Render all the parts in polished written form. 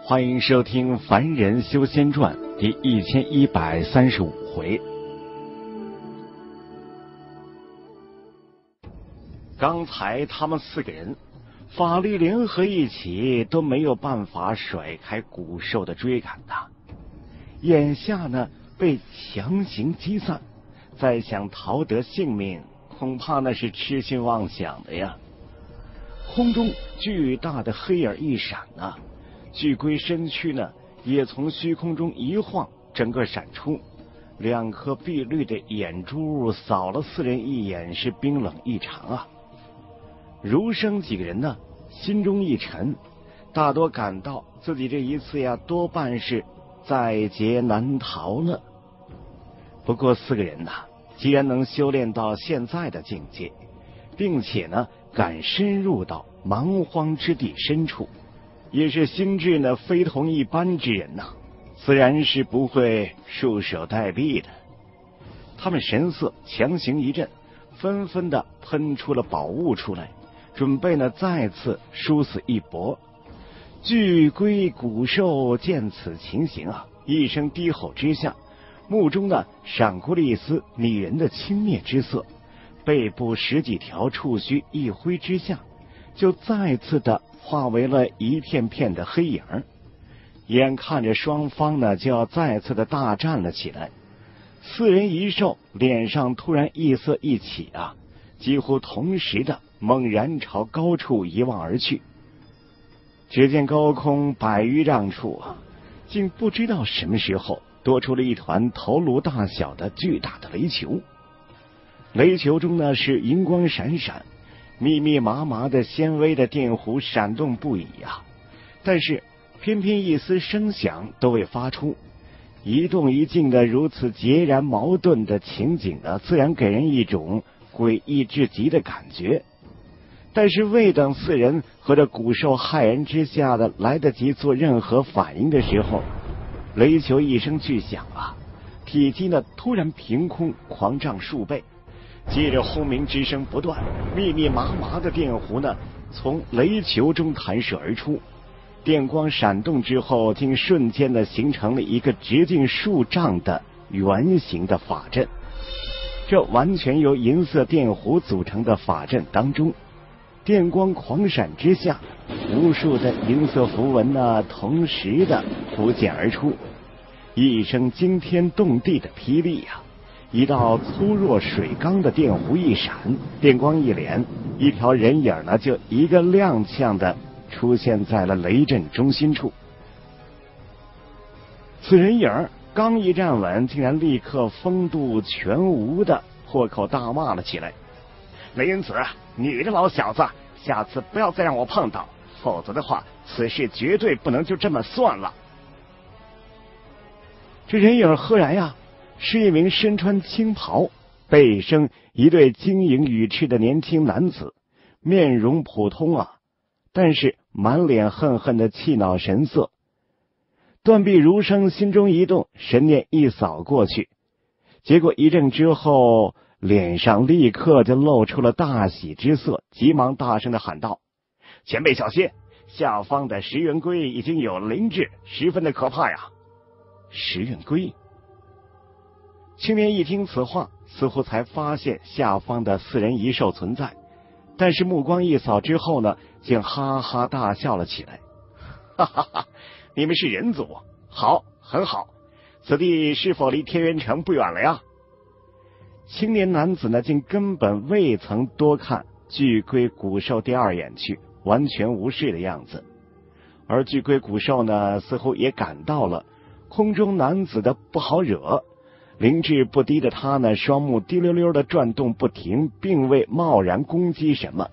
欢迎收听《凡人修仙传》第1135回。刚才他们4个人法力联合一起，都没有办法甩开古兽的追赶的。眼下呢，被强行击散，再想逃得性命，恐怕那是痴心妄想的呀。空中巨大的黑影一闪啊，巨龟身躯呢也从虚空中一晃，整个闪出2颗碧绿的眼珠，扫了4人一眼，是冰冷异常啊。儒生几个人呢心中一沉，大多感到自己这一次呀多半是在劫难逃了。不过4个人既然能修炼到现在的境界，并且呢敢深入到蛮荒之地深处，也是心智呢非同一般之人自然是不会束手待毙的。他们神色强行一震，纷纷的喷出了宝物出来，准备呢再次殊死一搏。巨龟古兽见此情形一声低吼之下，目中呢闪过了一丝拟人的轻蔑之色，背部10几条触须一挥之下，就再次的化为了一片片的黑影。眼看着双方呢就要再次的大战了起来，4人一兽脸上突然异色一起几乎同时的猛然朝高处一望而去。只见高空100余丈处竟不知道什么时候多出了一团头颅大小的巨大的雷球。雷球中呢是银光闪闪，密密麻麻的纤维的电弧闪动不已但是偏偏一丝声响都未发出。一动一静的如此截然矛盾的情景自然给人一种诡异至极的感觉。但是未等4人和这古兽骇人之下的来得及做任何反应的时候，雷球一声巨响体积呢突然凭空狂涨数倍，接着轰鸣之声不断，密密麻麻的电弧呢从雷球中弹射而出，电光闪动之后，竟瞬间的形成了一个直径数丈的圆形的法阵。这完全由银色电弧组成的法阵当中，电光狂闪之下，无数的银色符文同时的浮现而出。一声惊天动地的霹雳一道粗若水缸的电弧一闪，电光一连，一条人影呢就一个踉跄的出现在了雷阵中心处。此人影刚一站稳，竟然立刻风度全无的破口大骂了起来：雷音子，你这老小子，下次不要再让我碰到，否则的话此事绝对不能就这么算了。这人影赫然是一名身穿青袍，背生一对晶莹羽翅的年轻男子，面容普通但是满脸恨恨的气恼神色。断臂儒生心中一动，神念一扫过去，结果一怔之后，脸上立刻就露出了大喜之色，急忙大声的喊道：前辈小心，下方的食人龟已经有灵智，十分的可怕呀。食人龟。青年一听此话，似乎才发现下方的4人一兽存在，但是目光一扫之后呢，竟哈哈大笑了起来。哈哈哈，你们是人族，好，很好，此地是否离天元城不远了呀？青年男子呢竟根本未曾多看巨龟古兽第2眼去，完全无视的样子。而巨龟古兽呢似乎也感到了空中男子的不好惹，灵智不低的他呢双目滴溜溜的转动不停，并未贸然攻击什么。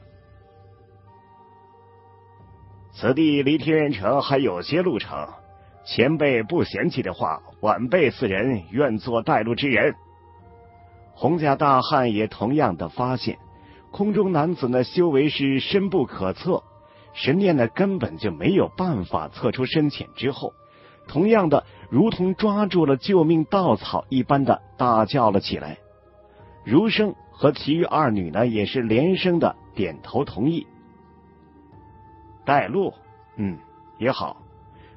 此地离天元城还有些路程，前辈不嫌弃的话，晚辈4人愿做带路之人。洪家大汉也同样的发现空中男子呢修为是深不可测，神念呢根本就没有办法测出深浅之后，同样的如同抓住了救命稻草一般的大叫了起来。儒生和其余2女呢也是连声的点头同意。带路也好，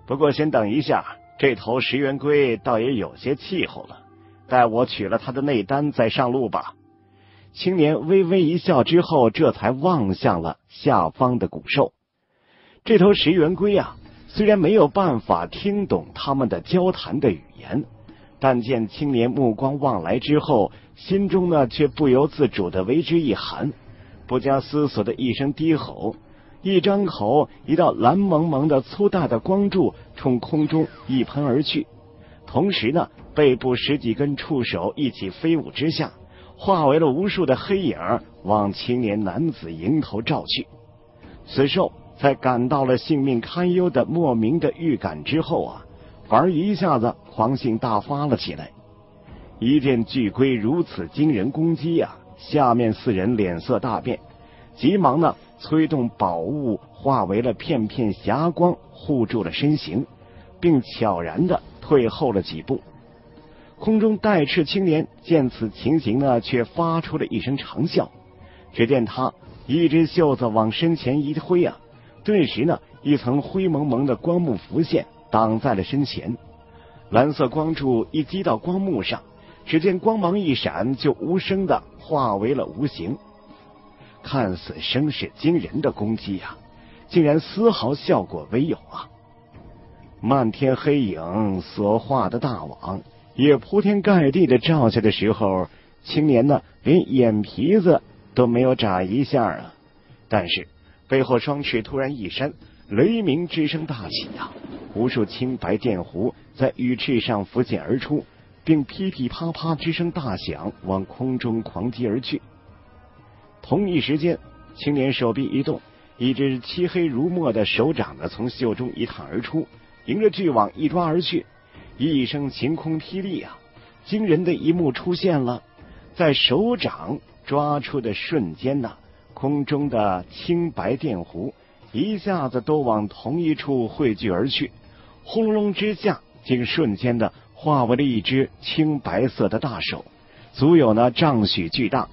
不过先等一下，这头石原龟倒也有些气候了，待我取了他的内丹再上路吧。青年微微一笑之后，这才望向了下方的古兽。这头石原龟啊，虽然没有办法听懂他们的交谈的语言，但见青年目光望来之后，心中呢却不由自主的为之一寒，不加思索的一声低吼，一张口，一道蓝蒙蒙的粗大的光柱冲空中一喷而去，同时呢，背部十几根触手一起飞舞之下，化为了无数的黑影往青年男子迎头照去。此兽在感到了性命堪忧的莫名的预感之后啊，反而一下子狂性大发了起来。一见巨龟如此惊人攻击啊，下面四人脸色大变，急忙呢催动宝物化为了片片霞光护住了身形，并悄然的退后了几步。空中带翅青年见此情形呢，却发出了一声长啸。只见他一只袖子往身前一挥啊，顿时呢一层灰蒙蒙的光幕浮现，挡在了身前。蓝色光柱一击到光幕上，只见光芒一闪，就无声的化为了无形。看似声势惊人的攻击啊，竟然丝毫效果未有啊！漫天黑影所化的大网也铺天盖地的照下的时候，青年呢连眼皮子都没有眨一下啊！但是背后双翅突然一扇，雷鸣之声大起啊！无数青白电弧在羽翅上浮现而出，并噼噼啪啪之声大响，往空中狂击而去。同一时间，青年手臂一动，一只漆黑如墨的手掌呢从袖中一探而出，迎着巨网一抓而去。一声晴空霹雳啊，惊人的一幕出现了。在手掌抓出的瞬间呢，空中的青白电弧一下子都往同一处汇聚而去，轰隆隆之下，竟瞬间的化为了一只青白色的大手，足有呢丈许巨大，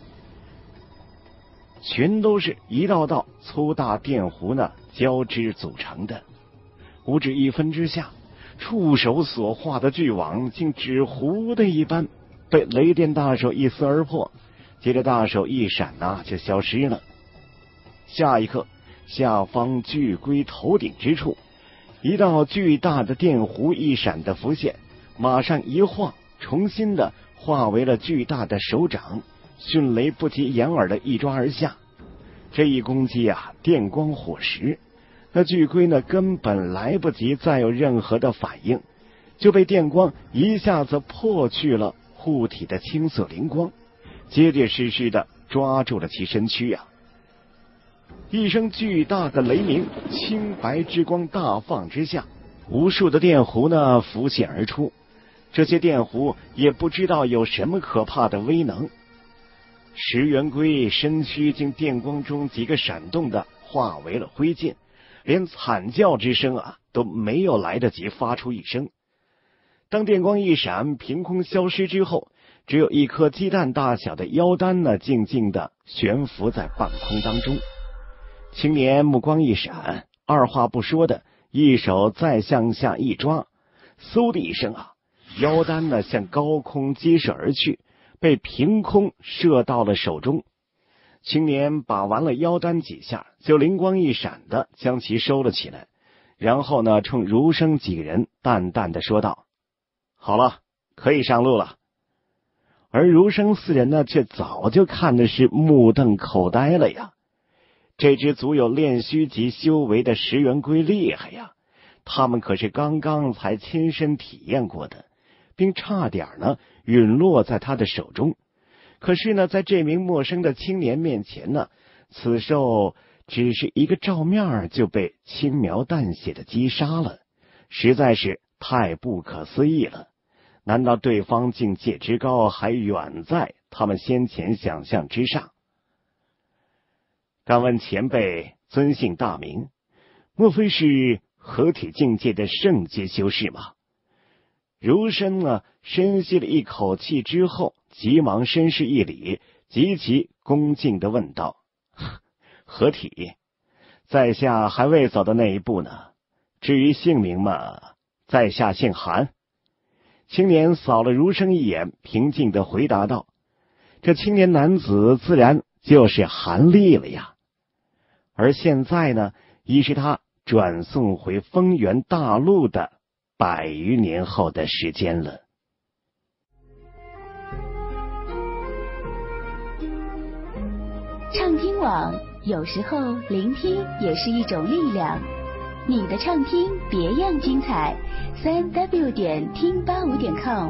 全都是一道道粗大电弧呢交织组成的。无止一分之下，触手所化的巨网竟纸糊的一般被雷电大手一撕而破，接着大手一闪啊，就消失了。下一刻，下方巨龟头顶之处，一道巨大的电弧一闪的浮现，马上一晃，重新的化为了巨大的手掌，迅雷不及掩耳的一抓而下。这一攻击啊，电光火石，那巨龟呢根本来不及再有任何的反应，就被电光一下子破去了护体的青色灵光，结结实实的抓住了其身躯啊！一声巨大的雷鸣，青白之光大放之下，无数的电弧呢浮现而出。这些电弧也不知道有什么可怕的威能。石原龟身躯经电光中几个闪动的化为了灰烬，连惨叫之声啊都没有来得及发出一声。当电光一闪，凭空消失之后，只有一颗鸡蛋大小的腰丹呢静静的悬浮在半空当中。青年目光一闪，二话不说的一手再向下一抓，嗖的一声啊，腰丹呢向高空激射而去，被凭空射到了手中。青年把玩了腰丹几下，就灵光一闪的将其收了起来，然后呢冲儒生几个人淡淡的说道：好了，可以上路了。而儒生四人呢却早就看的是目瞪口呆了呀。这只足有炼虚级修为的石原龟厉害呀，他们可是刚刚才亲身体验过的，并差点呢陨落在他的手中。可是呢，在这名陌生的青年面前呢，此兽只是一个照面就被轻描淡写的击杀了，实在是太不可思议了。难道对方境界之高还远在他们先前想象之上？敢问前辈尊姓大名？莫非是合体境界的圣阶修士吗？儒生呢深吸了一口气之后，急忙深施一礼，极其恭敬地问道：合体，在下还未走到那一步呢，至于姓名嘛， 在下姓韩。青年扫了儒生一眼，平静地回答道：这青年男子自然就是韩立了呀。而现在呢，已是他转送回丰原大陆的100余年后的时间了。 畅听网，有时候聆听也是一种力量。你的畅听别样精彩，3w 点听85.com。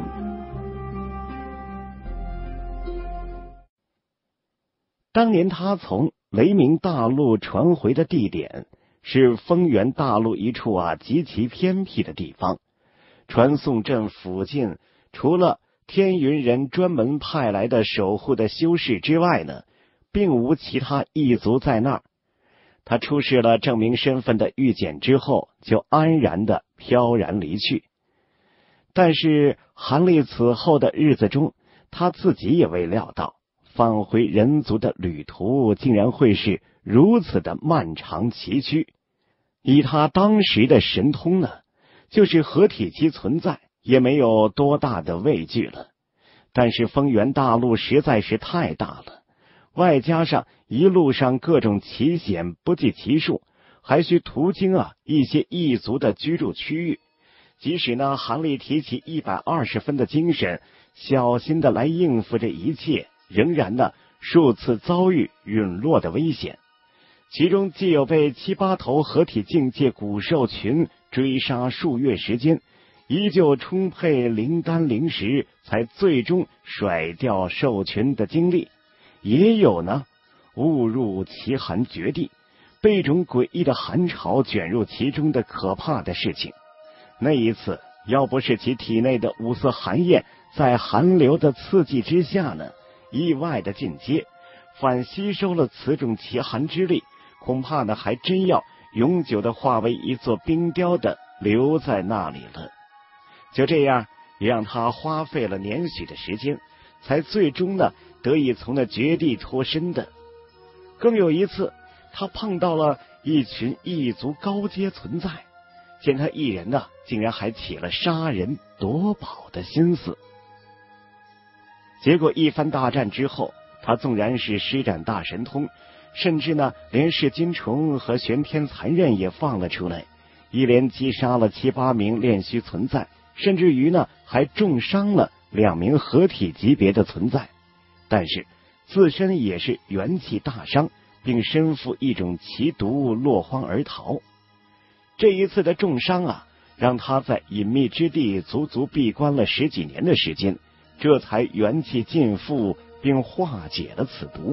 当年他从雷鸣大陆传回的地点是丰原大陆一处极其偏僻的地方。传送阵附近除了天云人专门派来的守护的修士之外呢，并无其他异族在那儿。他出示了证明身份的玉简之后，就安然的飘然离去。但是韩立此后的日子中，他自己也未料到返回人族的旅途竟然会是如此的漫长崎岖。以他当时的神通呢，就是合体期存在也没有多大的畏惧了。但是丰原大陆实在是太大了，外加上一路上各种奇险不计其数，还需途经一些异族的居住区域。即使呢韩立提起120分的精神，小心的来应付这一切，仍然呢数次遭遇陨落的危险。其中既有被7、8头合体境界古兽群追杀数月时间，依旧充沛灵丹灵石，才最终甩掉兽群的经历。也有呢误入奇寒绝地，被种诡异的寒潮卷入其中的可怕的事情。那一次要不是其体内的5色寒焰在寒流的刺激之下呢意外的进阶，反吸收了此种奇寒之力，恐怕呢还真要永久的化为一座冰雕的留在那里了。就这样也让他花费了年许的时间，才最终呢得以从那绝地脱身的。更有一次，他碰到了一群异族高阶存在，见他一人呢竟然还起了杀人夺宝的心思。结果一番大战之后，他纵然是施展大神通，甚至呢连噬金虫和玄天残刃也放了出来，一连击杀了7、8名炼虚存在，甚至于呢还重伤了2名合体级别的存在。但是自身也是元气大伤，并身负一种奇毒，落荒而逃。这一次的重伤让他在隐秘之地足足闭关了10几年的时间，这才元气尽复，并化解了此毒。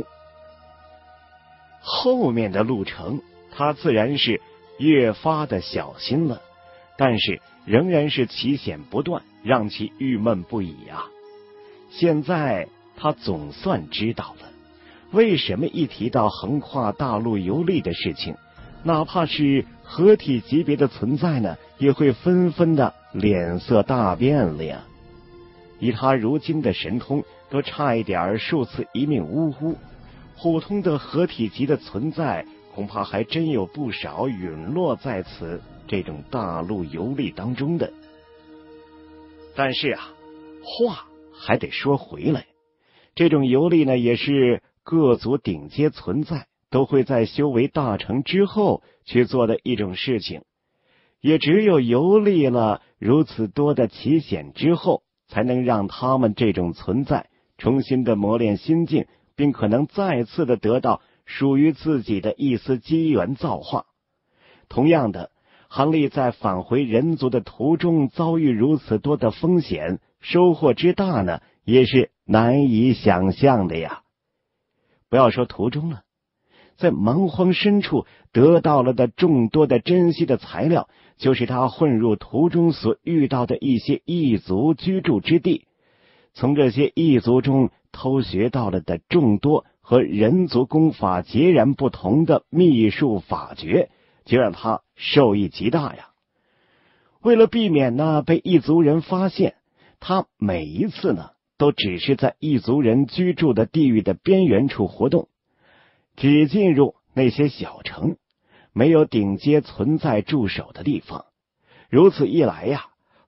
后面的路程他自然是越发的小心了，但是仍然是奇险不断，让其郁闷不已现在他总算知道了为什么一提到横跨大陆游历的事情，哪怕是合体级别的存在呢，也会纷纷的脸色大变了呀。以他如今的神通，都差一点数次一命呜呼，普通的合体级的存在恐怕还真有不少陨落在此这种大陆游历当中的。但是话还得说回来，这种游历呢，也是各族顶阶存在都会在修为大成之后去做的一种事情。也只有游历了如此多的奇险之后，才能让他们这种存在重新的磨练心境，并可能再次的得到属于自己的一丝机缘造化。同样的，韩立在返回人族的途中遭遇如此多的风险，收获之大呢，也是难以想象的呀。不要说途中了，在蛮荒深处得到了的众多的珍稀的材料，就是他混入途中所遇到的一些异族居住之地，从这些异族中偷学到了的众多和人族功法截然不同的秘术法诀，就让他受益极大呀。为了避免呢被异族人发现，他每一次呢都只是在异族人居住的地域的边缘处活动，只进入那些小城，没有顶阶存在驻守的地方。如此一来呀，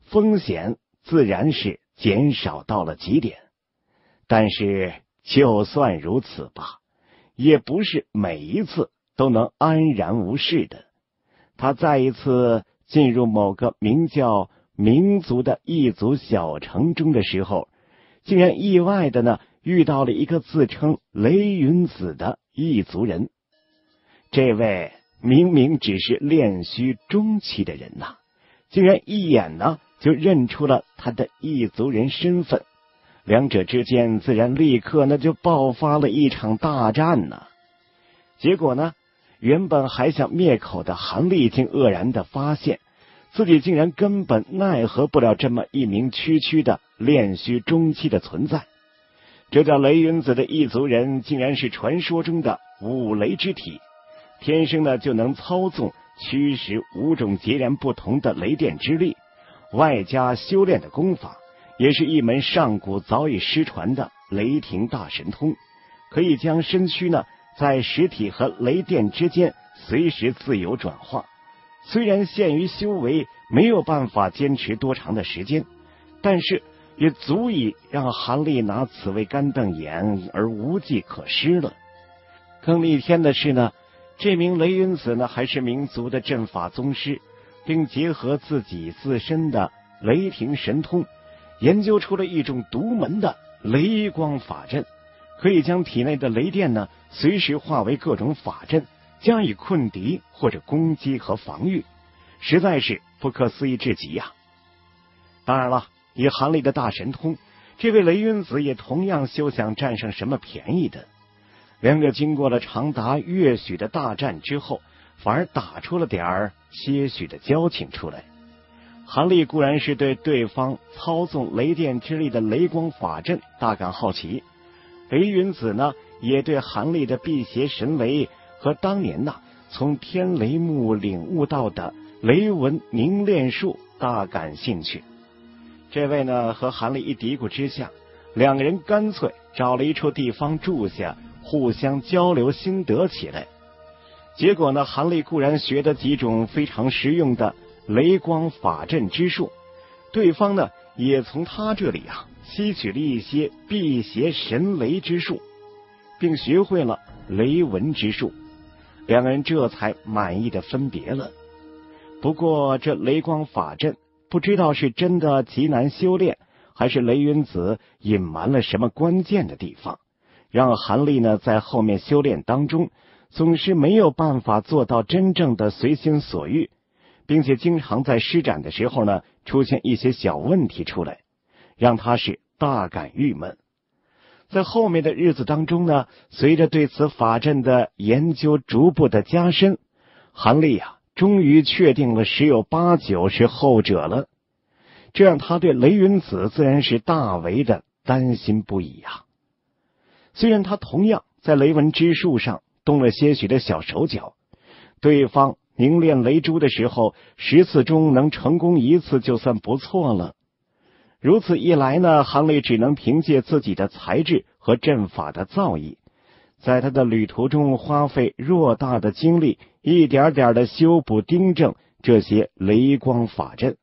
风险自然是减少到了极点。但是就算如此吧，也不是每一次都能安然无事的。他再一次进入某个名叫民族的异族小城中的时候，竟然意外的呢遇到了一个自称雷云子的异族人。这位明明只是炼虚中期的人呐，竟然一眼呢就认出了他的异族人身份，两者之间自然立刻那就爆发了一场大战呢。结果呢，原本还想灭口的韩立竟愕然的发现，自己竟然根本奈何不了这么一名区区的炼虚中期的存在。这叫雷云子的异族人竟然是传说中的五雷之体，天生呢就能操纵驱使5种截然不同的雷电之力，外加修炼的功法，也是一门上古早已失传的雷霆大神通，可以将身躯呢在实体和雷电之间随时自由转化。虽然限于修为，没有办法坚持多长的时间，但是也足以让韩立拿此为干瞪眼而无计可施了。更逆天的是呢，这名雷云子呢还是民族的阵法宗师，并结合自己自身的雷霆神通，研究出了一种独门的雷光法阵，可以将体内的雷电呢随时化为各种法阵，加以困敌或者攻击和防御，实在是不可思议至极呀。当然了，以韩立的大神通，这位雷云子也同样休想占上什么便宜的。两者经过了长达月许的大战之后，反而打出了点些许的交情出来。韩立固然是对对方操纵雷电之力的雷光法阵大感好奇，雷云子呢也对韩立的辟邪神雷和当年从天雷木领悟到的雷纹凝练术大感兴趣。这位呢和韩立一嘀咕之下，两个人干脆找了一处地方住下，互相交流心得起来。结果呢，韩立固然学得几种非常实用的雷光法阵之术，对方呢也从他这里吸取了一些辟邪神雷之术，并学会了雷纹之术。两个人这才满意的分别了。不过这雷光法阵不知道是真的极难修炼，还是雷云子隐瞒了什么关键的地方，让韩立呢在后面修炼当中总是没有办法做到真正的随心所欲，并且经常在施展的时候呢出现一些小问题出来，让他是大感郁闷。在后面的日子当中呢，随着对此法阵的研究逐步的加深，韩立终于确定了10有8九是后者了。这让他对雷云子自然是大为的担心不已虽然他同样在雷纹之术上动了些许的小手脚，对方凝练雷珠的时候10次中能成功1次就算不错了。如此一来呢，韩立只能凭借自己的才智和阵法的造诣，在他的旅途中花费偌大的精力，一点点的修补订正这些雷光法阵。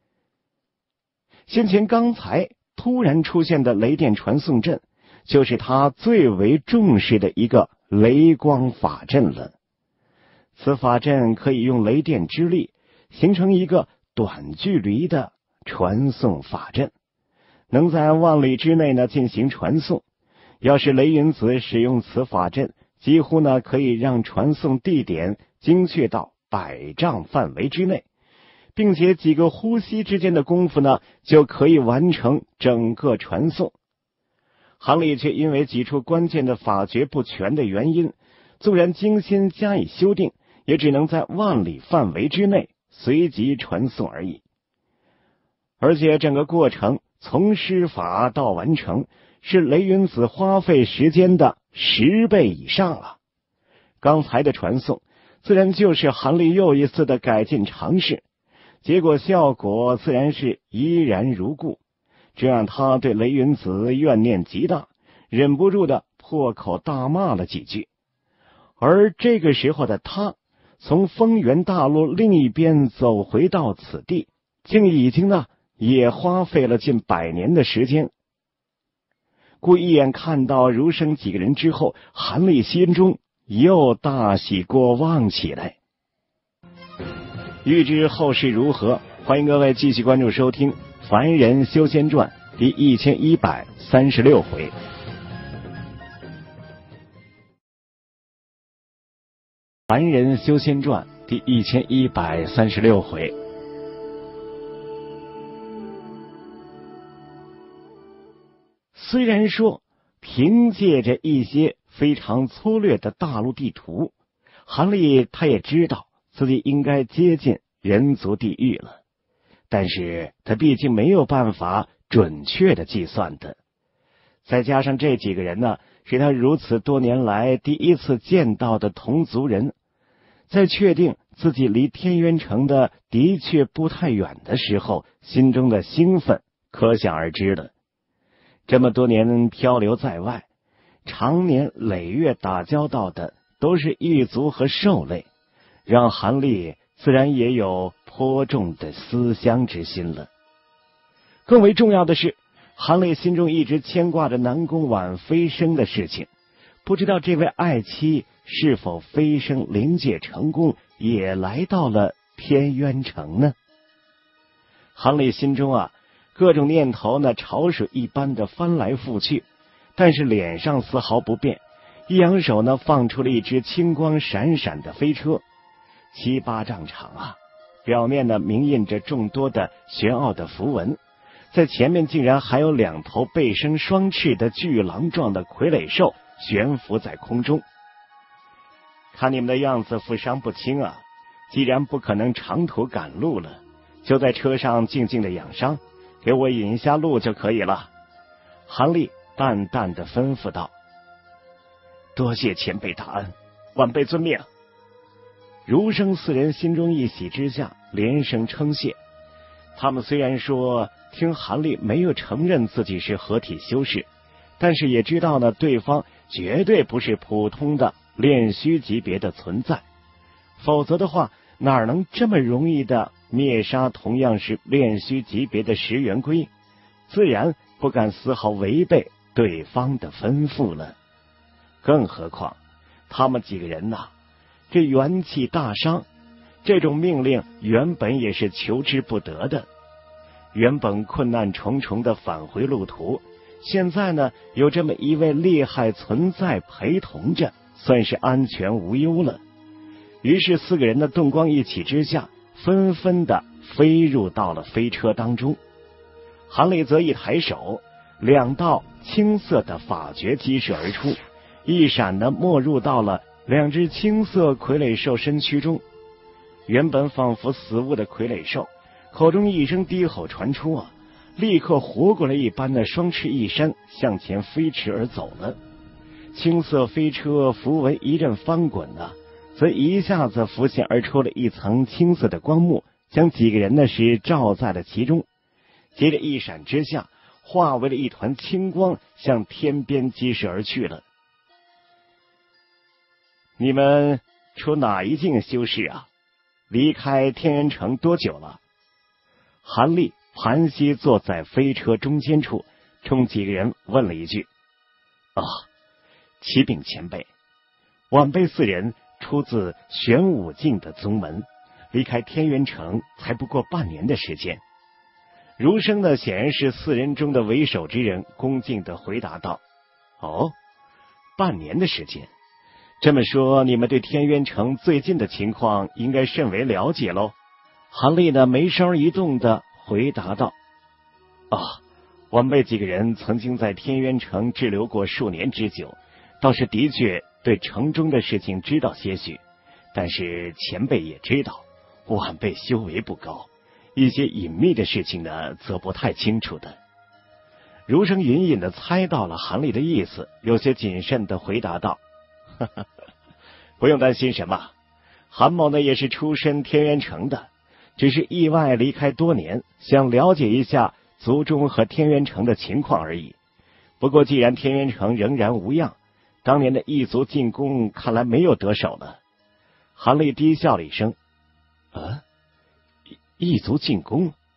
先前刚才突然出现的雷电传送阵，就是他最为重视的一个雷光法阵了。此法阵可以用雷电之力形成一个短距离的传送法阵，能在万里之内呢进行传送。要是雷云子使用此法阵，几乎呢可以让传送地点精确到100丈范围之内，并且几个呼吸之间的功夫呢就可以完成整个传送。韩立却因为几处关键的法诀不全的原因，纵然精心加以修订，也只能在万里范围之内随即传送而已。而且整个过程从施法到完成，是雷云子花费时间的10倍以上了。刚才的传送自然就是韩立又一次的改进尝试，结果效果自然是依然如故，这让他对雷云子怨念极大，忍不住的破口大骂了几句。而这个时候的他从丰原大陆另一边走回到此地，竟已经也花费了近100年的时间。故一眼看到儒生几个人之后，韩立心中又大喜过望起来。欲知后事如何，欢迎各位继续关注收听《凡人修仙传》第1136回。凡人修仙传第1136回。虽然说凭借着一些非常粗略的大陆地图，韩立他也知道自己应该接近人族地狱了，但是他毕竟没有办法准确的计算的。再加上这几个人呢，是他如此多年来第一次见到的同族人，在确定自己离天渊城的确不太远的时候，心中的兴奋可想而知了。这么多年漂流在外，常年累月打交道的都是狱卒和兽类，让韩立自然也有颇重的思乡之心了。更为重要的是，韩立心中一直牵挂着南宫婉飞升的事情，不知道这位爱妻是否飞升灵界成功，也来到了天渊城呢？韩立心中各种念头呢潮水一般的翻来覆去，但是脸上丝毫不变，一扬手呢放出了一只青光闪闪的飞车，7、8丈长表面呢明印着众多的玄奥的符文，在前面竟然还有2头背生双翅的巨狼状的傀儡兽悬浮在空中。看你们的样子负伤不轻既然不可能长途赶路了，就在车上静静的养伤，给我引一下路就可以了。韩立淡淡的吩咐道。多谢前辈大恩，晚辈遵命。儒生4人心中一喜之下，连声称谢。他们虽然说听韩立没有承认自己是合体修士，但是也知道呢，对方绝对不是普通的炼虚级别的存在，否则的话哪能这么容易的灭杀同样是炼虚级别的石元龟，自然不敢丝毫违背对方的吩咐了。更何况他们几个人这元气大伤，这种命令原本也是求之不得的。原本困难重重的返回路途，现在呢有这么一位厉害存在陪同着，算是安全无忧了。于是4个人的动光一起之下，纷纷的飞入到了飞车当中。韩立则一抬手，2道青色的法诀激射而出，一闪的没入到了2只青色傀儡兽身躯中。原本仿佛死物的傀儡兽口中一声低吼传出立刻活过来一般的双翅一扇，向前飞驰而走了。青色飞车符文一阵翻滚则一下子浮现而出了一层青色的光幕，将几个人呢是罩在了其中。接着一闪之下，化为了一团青光，向天边激射而去了。你们出哪一境修士离开天渊城多久了？韩立盘膝坐在飞车中间处，冲几个人问了一句。启禀前辈，晚辈4人出自玄武境的宗门，离开天渊城才不过半年的时间。儒生呢显然是4人中的为首之人，恭敬的回答道。半年的时间，这么说你们对天渊城最近的情况应该甚为了解喽？韩立呢眉梢一动的回答道。晚辈几个人曾经在天渊城滞留过数年之久，倒是的确对城中的事情知道些许，但是前辈也知道晚辈修为不高，一些隐秘的事情呢则不太清楚的。儒生隐隐的猜到了韩立的意思，有些谨慎的回答道。不用担心什么，韩某呢也是出身天渊城的，只是意外离开多年，想了解一下族中和天渊城的情况而已。不过既然天渊城仍然无恙，当年的异族进攻看来没有得手了。韩立低笑了一声。异族进攻？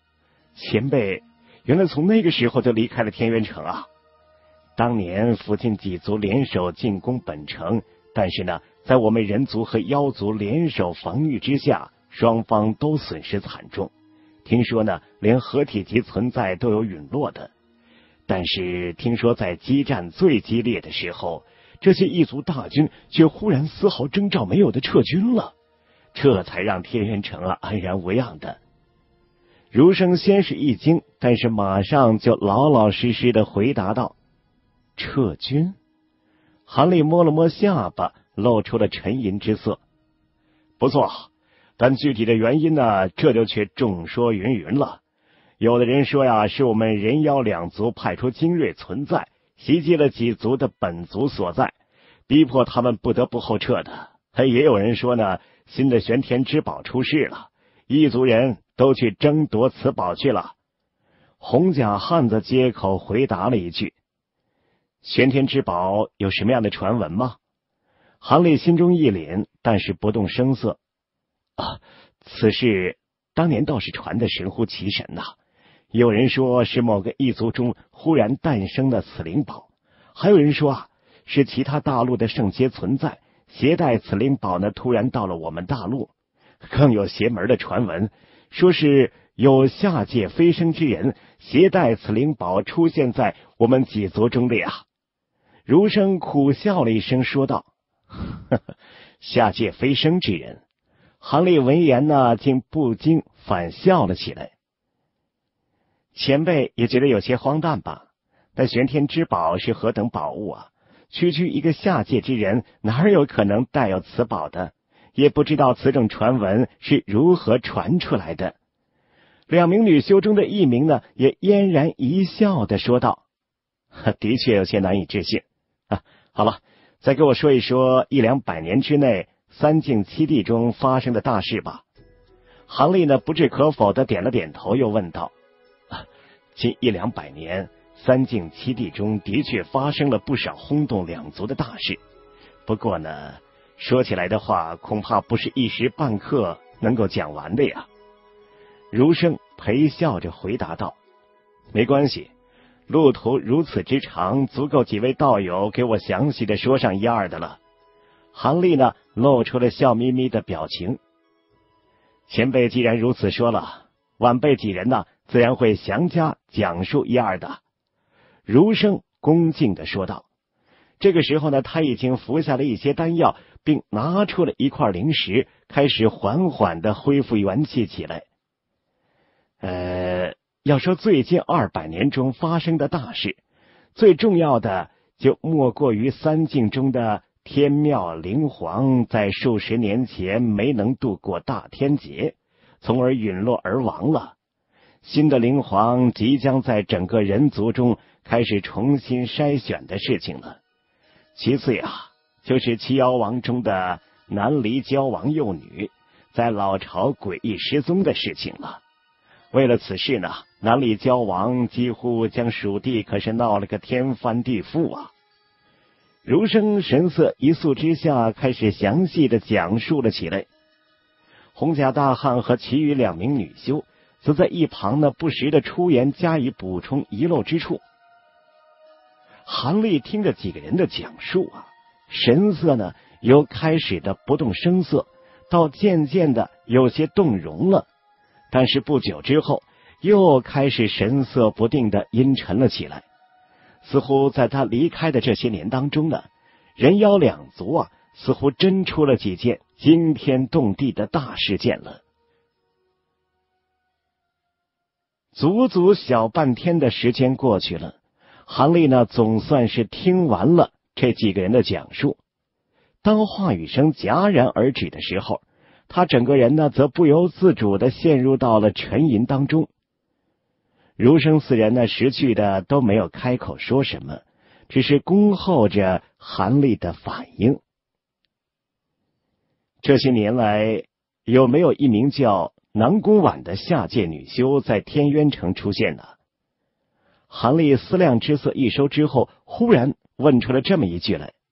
前辈原来从那个时候就离开了天元城啊！当年附近几族联手进攻本城，但是呢，在我们人族和妖族联手防御之下，双方都损失惨重。听说呢，连合体级存在都有陨落的。但是听说在激战最激烈的时候，这些异族大军却忽然丝毫征兆没有的撤军了，这才让天元城安然无恙的。儒生先是一惊，但是马上就老老实实的回答道：撤军？韩立摸了摸下巴，露出了沉吟之色。不错，但具体的原因呢，这就却众说云云了。有的人说呀，是我们人妖两族派出精锐存在，袭击了几族的本族所在，逼迫他们不得不后撤的。也有人说呢，新的玄天之宝出世了，异族人都去争夺此宝去了。红甲汉子接口回答了一句：玄天之宝有什么样的传闻吗？韩立心中一凛，但是不动声色。此事当年倒是传得神乎其神呐。有人说是某个异族中忽然诞生的此灵宝，还有人说是其他大陆的圣阶存在携带此灵宝呢，突然到了我们大陆。更有邪门的传闻，说是有下界飞升之人携带此灵宝出现在我们几族中的呀。儒生苦笑了一声说道：呵呵，下界飞升之人。韩立闻言呢，竟不禁反笑了起来。前辈也觉得有些荒诞吧？但玄天之宝是何等宝物啊！区区一个下界之人，哪有可能带有此宝的？也不知道此种传闻是如何传出来的。两名女修中的一名呢，也嫣然一笑的说道：的确有些难以置信好了，再给我说一说100-200年之内三境七地中发生的大事吧。韩立呢不置可否的点了点头，又问道：近100-200年，三境七地中的确发生了不少轰动两族的大事，不过呢，说起来的话，恐怕不是一时半刻能够讲完的呀。儒生陪笑着回答道：没关系，路途如此之长，足够几位道友给我详细的说上一二的了。韩立呢露出了笑眯眯的表情。前辈既然如此说了，晚辈几人呢自然会详加讲述一二的。儒生恭敬的说道。这个时候呢，他已经服下了一些丹药，并拿出了一块灵石，开始缓缓的恢复元气起来。要说最近200年中发生的大事，最重要的就莫过于三境中的天妙灵皇在数十年前没能度过大天劫，从而陨落而亡了。新的灵皇即将在整个人族中开始重新筛选的事情了。其次呀，就是七妖王中的南离蛟王幼女在老巢诡异失踪的事情了。为了此事呢，南离蛟王几乎将蜀地可是闹了个天翻地覆啊。儒生神色一肃之下，开始详细的讲述了起来。红甲大汉和其余2名女修则在一旁呢不时的出言加以补充遗漏之处。韩立听着几个人的讲述神色呢由开始的不动声色到渐渐的有些动容了，但是不久之后又开始神色不定的阴沉了起来。似乎在他离开的这些年当中呢，人妖两族似乎真出了几件惊天动地的大事件了。足足小半天的时间过去了，韩立呢总算是听完了这几个人的讲述。当话语声戛然而止的时候，他整个人呢则不由自主的陷入到了沉吟当中。儒生4人呢识趣的都没有开口说什么，只是恭候着韩立的反应。这些年来，有没有一名叫南宫婉的下界女修在天渊城出现呢？韩立思量之色一收之后，忽然问出了这么一句来：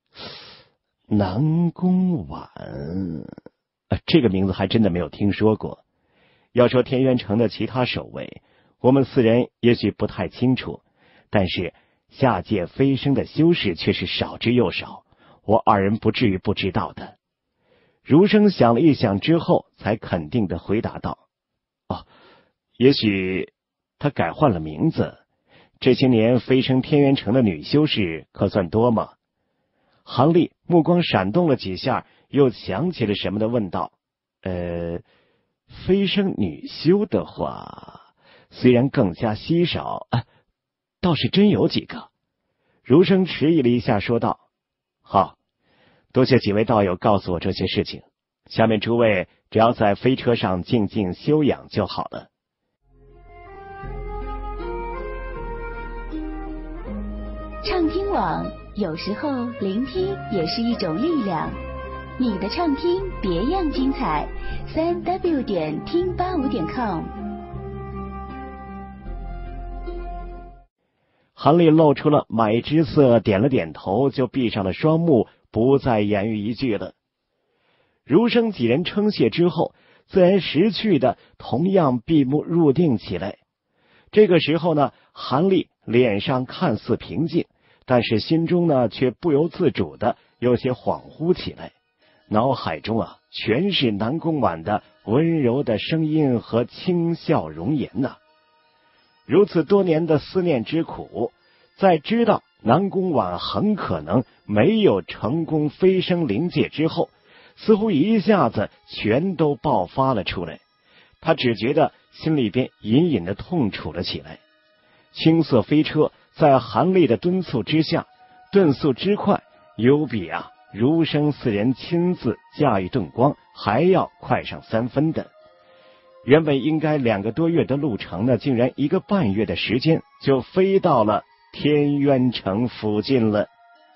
南宫婉，这个名字还真的没有听说过。要说天渊城的其他守卫， 我们四人也许不太清楚，但是下界飞升的修士却是少之又少，我二人不至于不知道的。儒生想了一想之后，才肯定地回答道：哦，也许他改换了名字。这些年飞升天元城的女修士可算多吗？韩立目光闪动了几下，又想起了什么的问道：飞升女修的话，虽然更加稀少，倒是真有几个。儒生迟疑了一下说道：好，多谢几位道友告诉我这些事情，下面诸位只要在飞车上静静休养就好了。 畅听网，有时候聆听也是一种力量。你的畅听别样精彩，3w 点听85.com。 韩立露出了买之色，点了点头，就闭上了双目，不再言语一句了。儒生几人称谢之后，自然识趣的同样闭目入定起来。这个时候呢，韩立脸上看似平静，但是心中呢却不由自主的有些恍惚起来，脑海中全是南宫婉的温柔的声音和轻笑容颜呐。如此多年的思念之苦，在知道南宫婉很可能没有成功飞升灵界之后，似乎一下子全都爆发了出来。他只觉得心里边隐隐的痛楚了起来。青色飞车在韩立的敦促之下，遁速之快，有比儒生四人亲自驾驭遁光还要快上3分的。原本应该2个多月的路程呢，竟然1个半月的时间就飞到了天渊城附近了。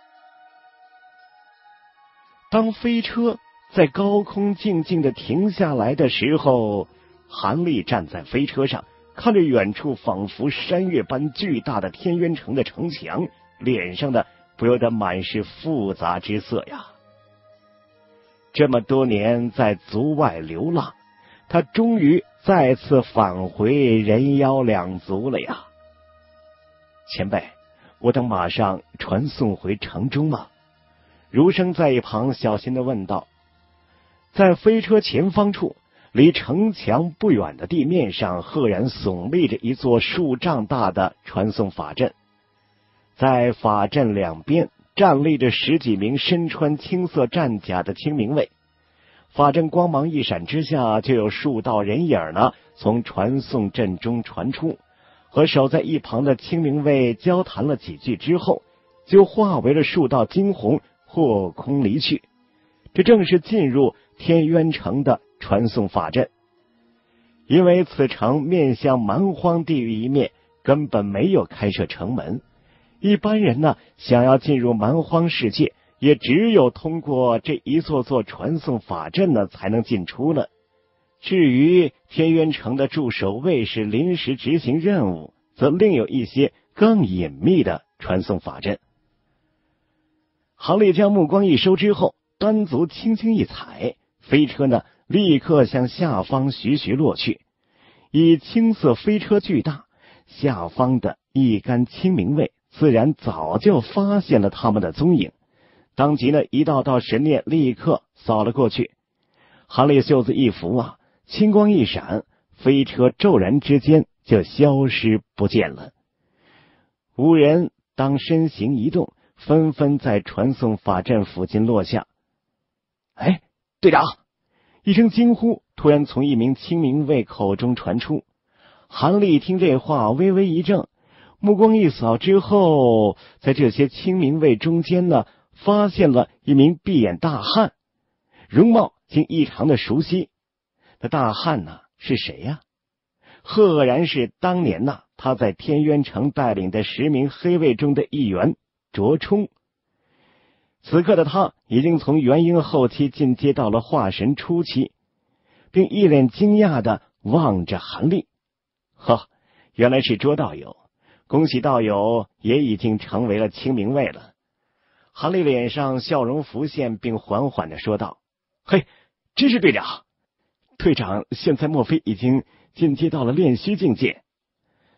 当飞车在高空静静的停下来的时候，韩立站在飞车上，看着远处仿佛山岳般巨大的天渊城的城墙，脸上的不由得满是复杂之色呀。这么多年在族外流浪，他终于再次返回人妖两族了呀。前辈，我等马上传送回城中吗？儒生在一旁小心地问道。在飞车前方处，离城墙不远的地面上赫然耸立着一座数丈大的传送法阵，在法阵两边站立着10几名身穿青色战甲的清明卫。法阵光芒一闪之下，就有数道人影呢从传送阵中传出，和守在一旁的清明卫交谈了几句之后，就化为了数道惊鸿，破空离去。这正是进入天渊城的传送法阵。因为此城面向蛮荒地域一面，根本没有开设城门，一般人呢想要进入蛮荒世界，也只有通过这一座座传送法阵呢才能进出了。至于天渊城的驻守卫士临时执行任务，则另有一些更隐秘的传送法阵。韩立将目光一收之后，单足轻轻一踩，飞车呢立刻向下方徐徐落去。以青色飞车巨大，下方的一干清明卫自然早就发现了他们的踪影，当即呢一道道神念立刻扫了过去。韩立袖子一拂青光一闪，飞车骤然之间就消失不见了。五人当身形一动，纷纷在传送法阵附近落下。队长！一声惊呼突然从一名清明卫口中传出。韩立听这话微微一怔，目光一扫之后，在这些清明卫中间呢，发现了一名闭眼大汉，容貌竟异常的熟悉。那大汉呢是谁呀？赫然是当年他在天渊城带领的10名黑卫中的一员卓冲。此刻的他已经从元婴后期进阶到了化神初期，并一脸惊讶地望着韩立。原来是卓道友，恭喜道友也已经成为了清明卫了。韩立脸上笑容浮现，并缓缓地说道：真是队长！队长现在莫非已经进阶到了炼虚境界？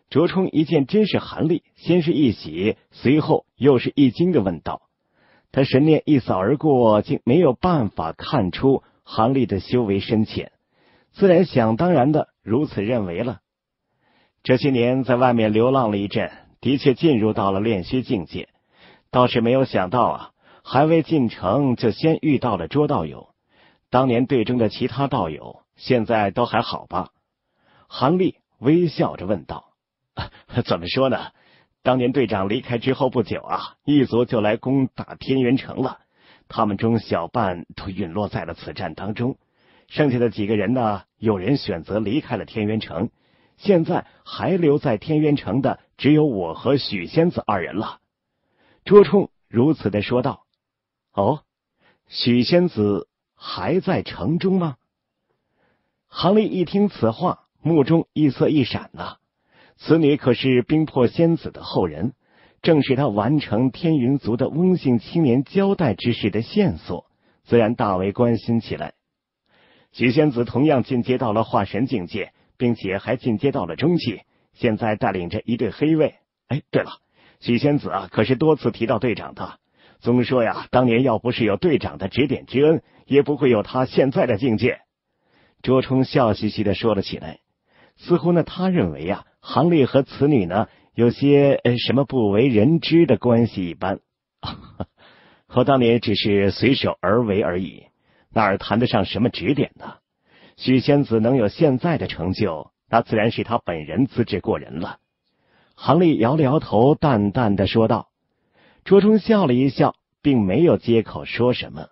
卓冲一见真是韩立，先是一喜，随后又是一惊的问道。他神念一扫而过，竟没有办法看出韩立的修为深浅，自然想当然的如此认为了。这些年在外面流浪了一阵，的确进入到了炼虚境界，倒是没有想到啊，还未进城就先遇到了卓道友。当年队中的其他道友现在都还好吧？韩立微笑着问道。怎么说呢？当年队长离开之后不久啊，一族就来攻打天元城了，他们中小半都陨落在了此战当中，剩下的几个人呢，有人选择离开了天元城，现在还留在天元城的只有我和许仙子二人了。卓冲如此的说道。哦，许仙子还在城中吗？韩立一听此话，目中一色一闪呐。此女可是冰魄仙子的后人，正是他完成天云族的翁姓青年交代之事的线索，自然大为关心起来。许仙子同样进阶到了化神境界，并且还进阶到了中期，现在带领着一队黑卫。哎，对了，许仙子啊，可是多次提到队长的，总说呀，当年要不是有队长的指点之恩，也不会有他现在的境界。卓冲笑嘻嘻的说了起来，似乎呢，他认为啊，韩立和此女呢有些什么不为人知的关系一般。我当年只是随手而为而已，哪谈得上什么指点呢？许仙子能有现在的成就，那自然是他本人资质过人了。韩立摇了摇头，淡淡的说道。卓冲笑了一笑，并没有接口说什么。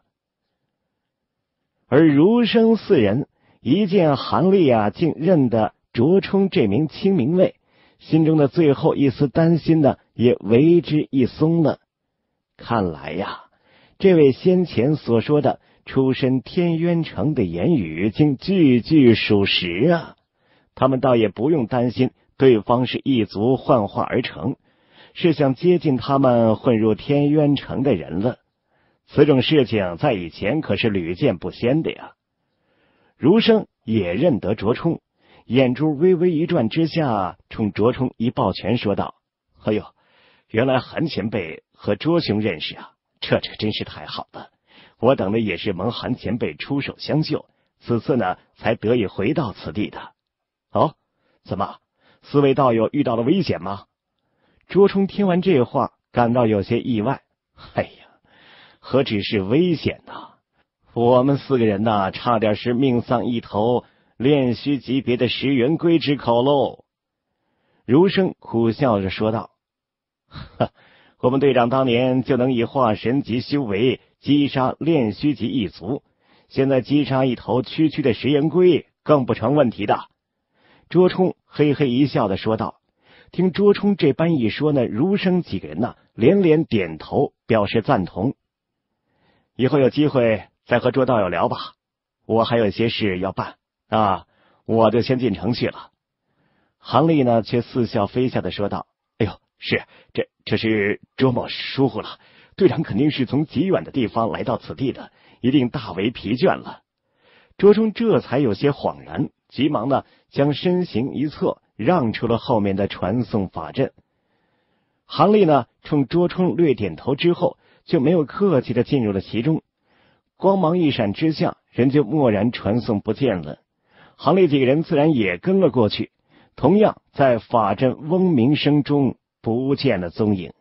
而儒生四人一见韩立啊，竟认得卓冲这名清明卫，心中的最后一丝担心呢，也为之一松了。看来呀，这位先前所说的出身天渊城的言语，竟句句属实啊！他们倒也不用担心对方是一族幻化而成，是想接近他们混入天渊城的人了。此种事情在以前可是屡见不鲜的呀。儒生也认得卓冲，眼珠微微一转之下，冲卓冲一抱拳说道：哎呦，原来韩前辈和卓兄认识啊，这真是太好了，我等的也是蒙韩前辈出手相救，此次呢才得以回到此地的。哦，怎么四位道友遇到了危险吗？卓冲听完这话，感到有些意外。哎呀，何止是危险呐，我们四个人呐，差点是命丧一头炼虚级别的石元龟之口喽。儒生苦笑着说道：我们队长当年就能以化神级修为击杀炼虚级一族，现在击杀一头区区的石元龟更不成问题的。卓冲嘿嘿一笑的说道。听卓冲这般一说呢，儒生几个人呢连连点头表示赞同。以后有机会再和卓道友聊吧，我还有些事要办啊，我就先进城去了。韩立呢却似笑非笑的说道：哎呦，是，这是卓某疏忽了，队长肯定是从极远的地方来到此地的，一定大为疲倦了。卓冲这才有些恍然，急忙呢将身形一侧，让出了后面的传送法阵。韩立呢冲卓冲略点头之后，就没有客气的进入了其中。光芒一闪之下，人就蓦然传送不见了。韩立几个人自然也跟了过去，同样在法阵嗡鸣声中不见了踪影。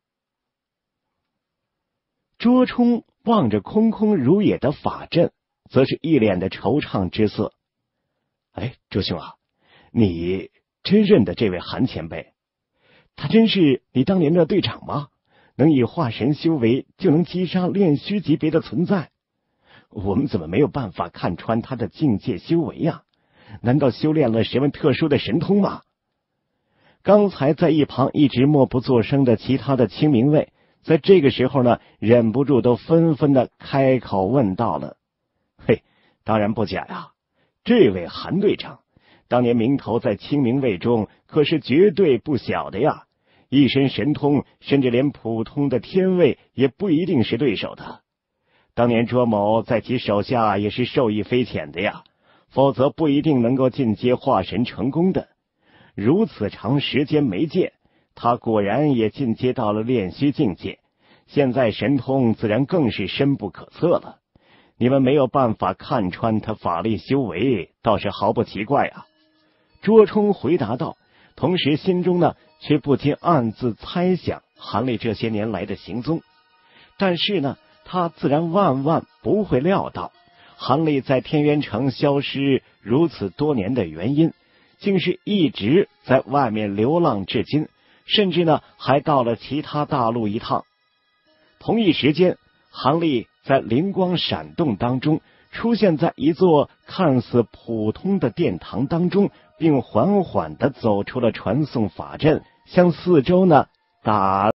卓冲望着空空如也的法阵，则是一脸的惆怅之色。哎，卓兄啊，你真认得这位韩前辈？他真是你当年的队长吗？能以化神修为就能击杀炼虚级别的存在？我们怎么没有办法看穿他的境界修为呀？难道修炼了什么特殊的神通吗？刚才在一旁一直默不作声的其他的清明卫，在这个时候呢，忍不住都纷纷的开口问到了。嘿，当然不假呀，这位韩队长当年名头在清明卫中可是绝对不小的呀，一身神通，甚至连普通的天卫也不一定是对手的。当年卓某在其手下也是受益匪浅的呀，否则不一定能够进阶化神成功的。 如此长时间没见，他果然也进阶到了炼虚境界，现在神通自然更是深不可测了。你们没有办法看穿他法力修为，倒是毫不奇怪啊。卓冲回答道，同时心中呢却不禁暗自猜想韩立这些年来的行踪。但是呢，他自然万万不会料到，韩立在天元城消失如此多年的原因，竟是一直在外面流浪至今，甚至呢还到了其他大陆一趟。同一时间，韩立在灵光闪动当中出现在一座看似普通的殿堂当中，并缓缓地走出了传送法阵，向四周呢打